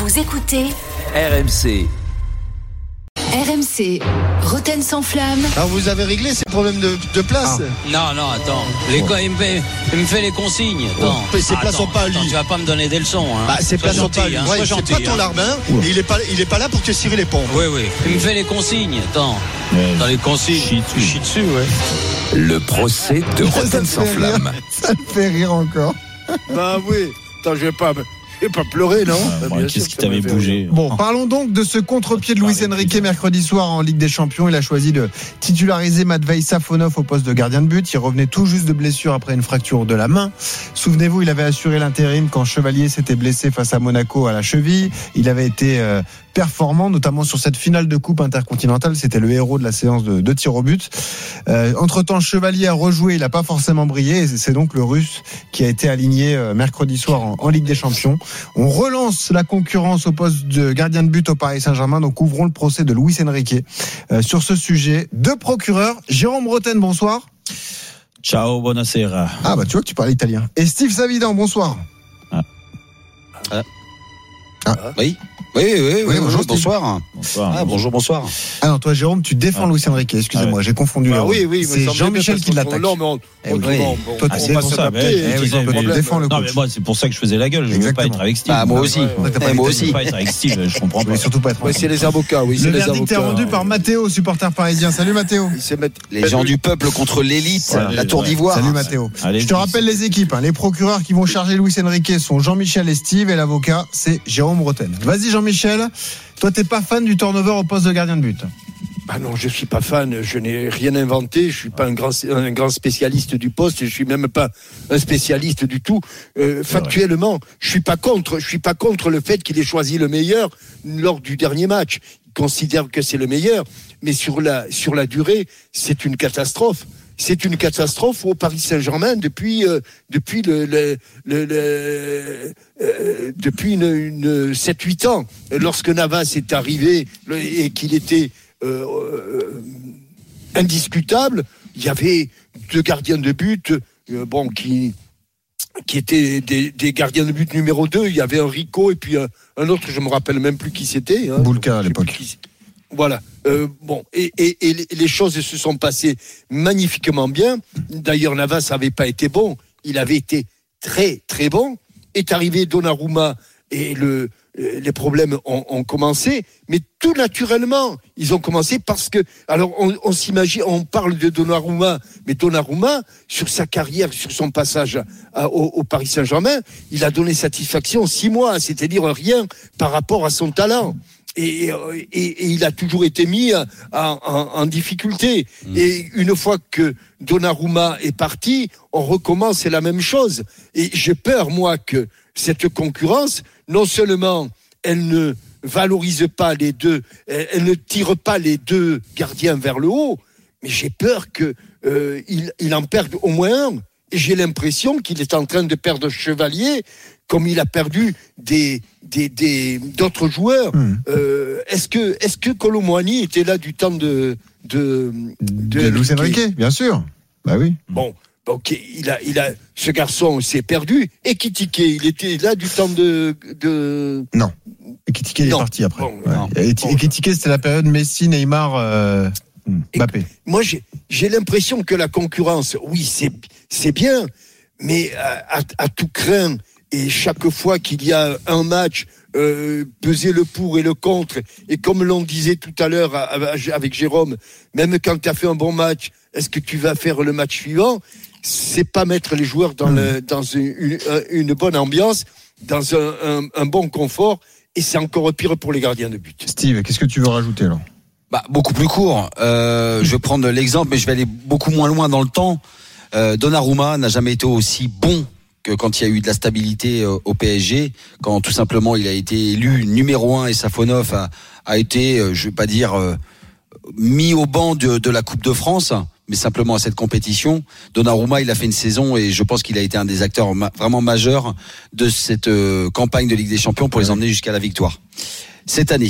Vous écoutez RMC. RMC, Roten sans flamme. Alors vous avez réglé ces problèmes de place? Non, attends. Il me fait les consignes. Attends. Mais ces places sont pas à lui. Tu vas pas me donner des leçons. Hein. Ces places sont pas à lui. Sois gentil. C'est pas ton larbin. Et il est pas là pour te cirer les pompes. Oui. Il me fait les consignes. Attends. Dans les consignes. Tu chies dessus, ouais. Le procès de Roten sans flamme. Ça me fait rire encore. Bah oui. Attends, je vais pas pleurer, non? Qu'est-ce qui t'avait bougé? Bon, parlons donc de ce contre-pied de Luis Enrique mercredi soir en Ligue des Champions. Il a choisi de titulariser Matvei Safonov au poste de gardien de but. Il revenait tout juste de blessure après une fracture de la main. Souvenez-vous, il avait assuré l'intérim quand Chevalier s'était blessé face à Monaco à la cheville. Il avait été performant, notamment sur cette finale de Coupe intercontinentale. C'était le héros de la séance de tir au but. Entre-temps, Chevalier a rejoué. Il n'a pas forcément brillé. Et c'est donc le Russe qui a été aligné mercredi soir en Ligue des Champions. On relance la concurrence au poste de gardien de but au Paris Saint-Germain. Donc ouvrons le procès de Luis Enrique. Sur ce sujet, deux procureurs. Jérôme Roten, bonsoir. Ciao, buonasera. Ah bah tu vois que tu parles italien. Et Steve Savidan, bonsoir. Oui, bonjour, bonsoir. Bonjour. Ah non, toi Jérôme, tu défends Luis Enrique. Excusez-moi, j'ai confondu les rôles. Oui, c'est Jean-Michel qui l'attaque. Non, mais toi, tu c'est pour ça. tu défends le Non, coach. mais moi, c'est pour ça que je faisais la gueule. Je veux pas être avec Steve. moi aussi. Moi aussi. Pas être avec Steve, je comprends pas. Surtout pas être. C'est les avocats, oui. Le verdict est rendu par Mathéo, supporter parisien. Salut Mathéo. Les gens du peuple contre l'élite, la Tour d'Ivoire. Salut Mathéo. Je te rappelle les équipes. Les procureurs qui vont charger Luis Enrique sont Jean-Michel et Steve, et l'avocat, c'est Jérôme Roten. Vas-y Jean-Michel. Toi, t'es pas fan du turnover au poste de gardien de but? Ah non, je suis pas fan. Je n'ai rien inventé. Je suis pas un grand spécialiste du poste. Je suis même pas un spécialiste du tout. Factuellement, je suis pas contre. Je suis pas contre le fait qu'il ait choisi le meilleur lors du dernier match. Il considère que c'est le meilleur, mais sur la durée, c'est une catastrophe. C'est une catastrophe au Paris Saint-Germain depuis 7-8 ans. Lorsque Navas est arrivé et qu'il était indiscutable, il y avait deux gardiens de but qui étaient des gardiens de but numéro 2. Il y avait un Rico et puis un autre, je me rappelle même plus qui c'était. Boulka à l'époque. Voilà. Et les choses se sont passées magnifiquement bien. D'ailleurs, Navas n'avait pas été bon. Il avait été très, très bon. Est arrivé Donnarumma et les problèmes ont commencé. Mais tout naturellement, ils ont commencé parce que... Alors, on s'imagine, on parle de Donnarumma, mais Donnarumma, sur sa carrière, sur son passage au Paris Saint-Germain, il a donné satisfaction 6 mois, c'est-à-dire rien par rapport à son talent. Et il a toujours été mis en difficulté. Et une fois que Donnarumma est parti, on recommence, c'est la même chose. Et j'ai peur, moi, que cette concurrence, non seulement elle ne valorise pas les deux, elle ne tire pas les deux gardiens vers le haut, mais j'ai peur qu'il en perde au moins un. Et j'ai l'impression qu'il est en train de perdre Chevalier, comme il a perdu d'autres joueurs. Est-ce que Kolo Muani était là du temps de Luis Enrique, bien sûr. Bah oui. Bon, donc ce garçon s'est perdu. Et Ekitike, il était là du temps de... Non. Ekitike est parti après. Bon, Ekitike, c'était la période Messi, Neymar, Mbappé. Moi, j'ai l'impression que la concurrence, oui, c'est bien, mais à tout craint. Et chaque fois qu'il y a un match, peser le pour et le contre, et comme l'on disait tout à l'heure avec Jérôme, même quand tu as fait un bon match, est-ce que tu vas faire le match suivant? C'est pas mettre les joueurs dans une bonne ambiance, dans un bon confort, et c'est encore pire pour les gardiens de but. Steve, qu'est-ce que tu veux rajouter là? Beaucoup plus court. Je vais prendre l'exemple, mais je vais aller beaucoup moins loin dans le temps. Donnarumma n'a jamais été aussi bon que quand il y a eu de la stabilité au PSG, quand tout simplement il a été élu numéro 1 et Safonov a été, je vais pas dire mis au banc de la Coupe de France, mais simplement à cette compétition. Donnarumma, il a fait une saison et je pense qu'il a été un des acteurs vraiment majeurs de cette campagne de Ligue des Champions pour les emmener jusqu'à la victoire. Cette année,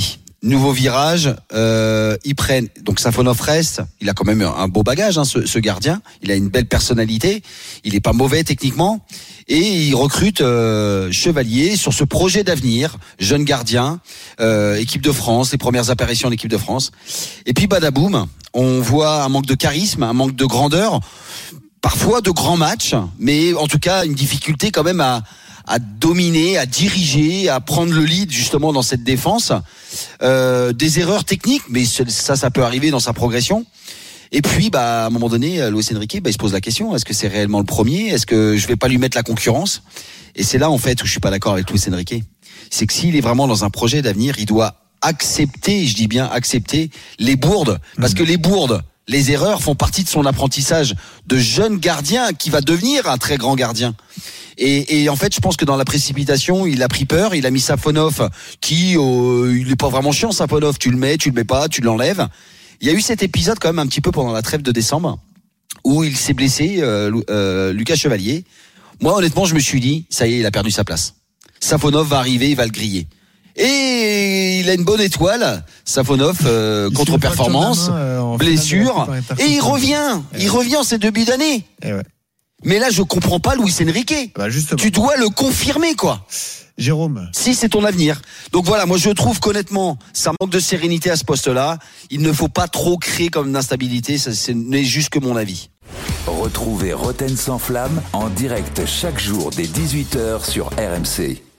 nouveau virage, ils prennent, donc Safonov reste, il a quand même un beau bagage, ce gardien, il a une belle personnalité, il est pas mauvais techniquement, et il recrute Chevalier sur ce projet d'avenir, jeune gardien, équipe de France, les premières apparitions de l'équipe de France, et puis badaboum, on voit un manque de charisme, un manque de grandeur, parfois de grands matchs, mais en tout cas une difficulté quand même à dominer, à diriger, à prendre le lead justement dans cette défense. Des erreurs techniques, mais ça peut arriver dans sa progression. Et puis, à un moment donné, Luis Enrique, il se pose la question, est-ce que c'est réellement le premier ? Est-ce que je vais pas lui mettre la concurrence ? Et c'est là, en fait, où je suis pas d'accord avec Luis Enrique. C'est que s'il est vraiment dans un projet d'avenir, il doit accepter, je dis bien accepter, les bourdes. Parce que les bourdes, les erreurs font partie de son apprentissage de jeune gardien qui va devenir un très grand gardien. Et en fait, je pense que dans la précipitation, il a pris peur, il a mis Safonov qui, il est pas vraiment chiant, Safonov, tu le mets pas, tu l'enlèves. Il y a eu cet épisode quand même un petit peu pendant la trêve de décembre où il s'est blessé, Lucas Chevalier. Moi, honnêtement, je me suis dit, ça y est, il a perdu sa place. Safonov va arriver, il va le griller. Et il a une bonne étoile, Safonov, contre-performance, blessure, et il revient en ces débuts d'année. Mais là, je comprends pas Luis Enrique. Tu dois le confirmer, quoi. Jérôme. Si c'est ton avenir. Donc voilà, moi je trouve qu'honnêtement, ça manque de sérénité à ce poste-là. Il ne faut pas trop créer comme une instabilité, ce n'est juste que mon avis. Retrouvez Roten sans flamme en direct chaque jour dès 18h sur RMC.